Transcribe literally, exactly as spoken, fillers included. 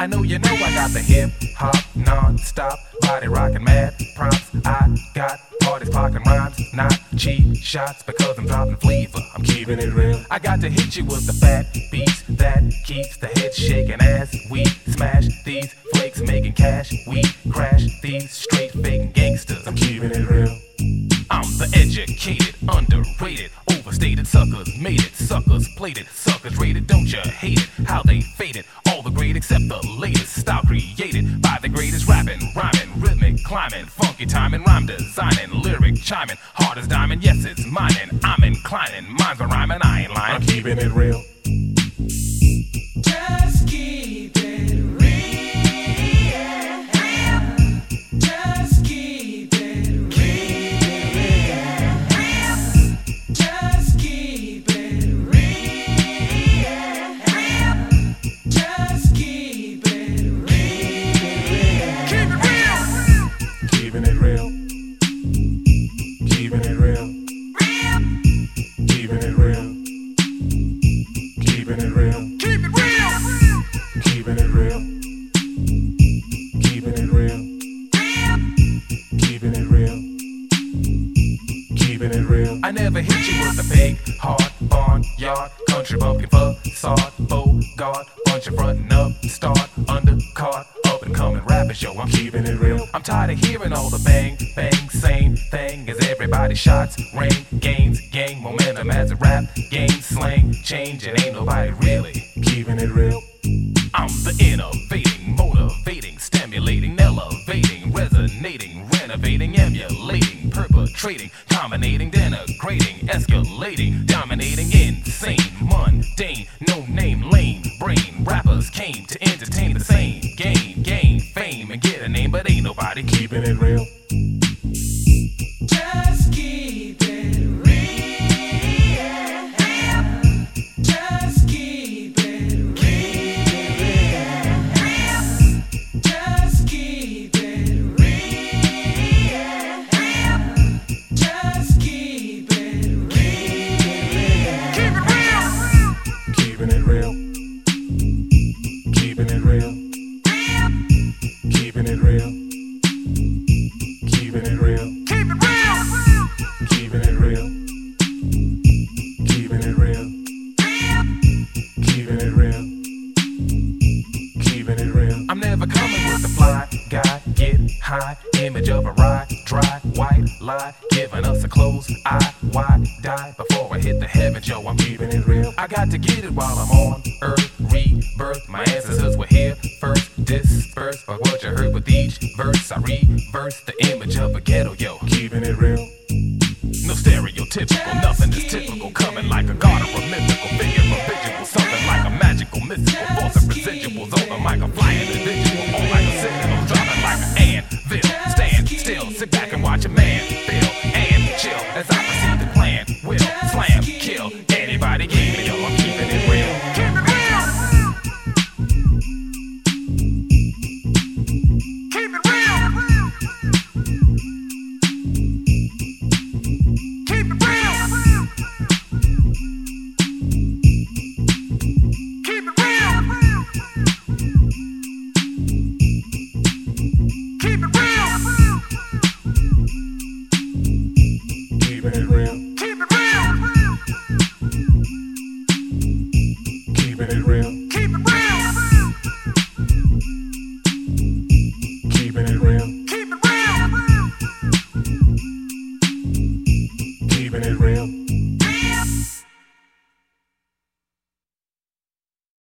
I know you know I got the hip hop non-stop body rockin' mad props. I got parties parking rhymes, not cheap shots, because I'm dropping flavor. I'm keeping it real. I got to hit you with the fat beats that keeps the head shaking as we smash these flakes, making cash. We crash these straight faking gangsters. I'm keeping it real. I'm the educated, underrated, overstated suckers made it, suckers played it, suckers rated. Don't you hate it? How they faded, all the great except the latest style created by the greatest, rapping, rhyming, rhythmic, climbing, funky timing, rhyme designing, lyric chiming, hard as diamond. Yes, it's mine and I'm inclining. Mine's a rhyming, I ain't lying. I'm keeping it real. Just keep it real. Just keep it real. Just keep it real. Just keep it real. Keep it real. Keeping it real. Keeping it real. Keeping it real. Keeping it real. Keep it real. Keeping it real. Keeping it real. Keeping it real. Keeping it real. I never hit you with a big, hard, barnyard, country bumpkin facade, Bogart, bunch of frontin' up, start, undercard, up and coming rappers, yo, I'm keeping it real. I'm tired of hearing all the bang, bang, same thing as everybody shots, rain, gains, gang, momentum as a rap, game, slang, change, and ain't nobody really keeping it real. I'm the innovating, motivating, stimulating, elevating, resonating, renovating, emulating, perpetrating, dominating, denigrating, escalating, dominating, insane, mundane, no name, lame, brain. Rappers came to entertain the same game, gain fame, and get a name, but ain't nobody keeping it real. Just keep it real. Just keep it real. Just keep it real. Just keep it real. Keeping it real. Keeping it real. Keeping it real. Keeping it real. Keep it real. Keeping it real. Keeping it real. Keeping it real. Keeping it real. I'm never coming with the fly guy, get high, image of a ride, dry, white lie, giving us a close eye, wide die before I hit the heavens, yo, I'm keeping it real. I got to get it while I'm on earth, rebirth, my ancestors were here first, dispersed by what you heard with each verse. I reverse the image of a ghetto, yo, keeping it real. No stereotypical, nothing is typical, coming like a god or a mythical figure, a visual, something like a magical, mystical force of residuals on the mic, a flying individual, on like a signal, dropping like an anvil. Stand still, sit back and watch a man feel and chill as I proceed to plan, will slam, kill anybody, give me, yo, I'm keeping it real. Keep it real. Keep it real. Keep it real. Keep it real. Keep it real. Keeping it real.